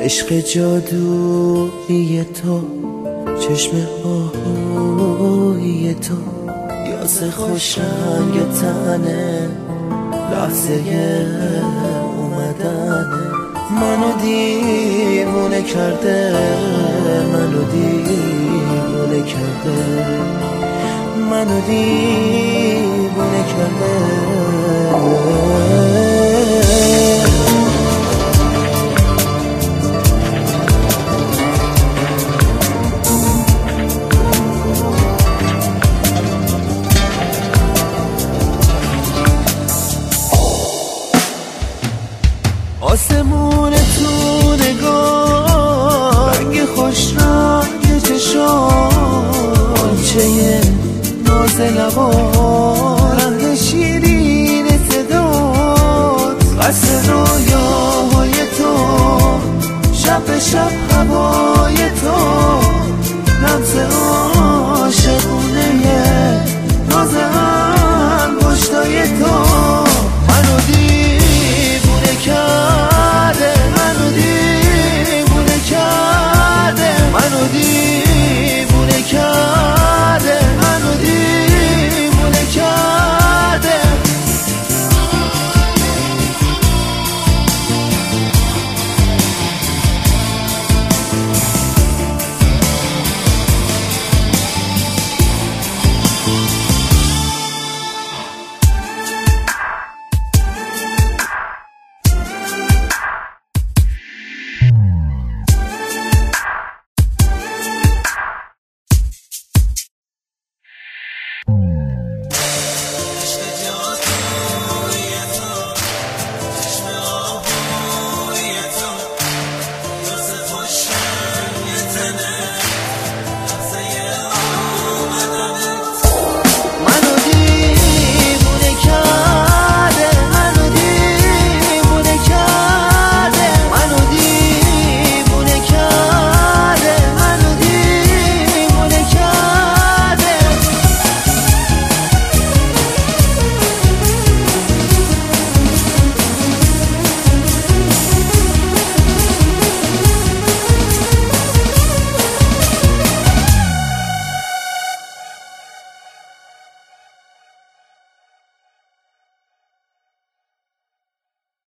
عشق جادویی تو، چشم آهویی تو، یاس خوشنگ تنه، لحظه اومدنه. منو دیوونه کرده، منو دیوونه کرده، منو دیوونه کرده. آسمون تو نگاه، رنگ خوش رنگ چشام، آنچه ناز لبا، رنگ شیرین صدات، قصد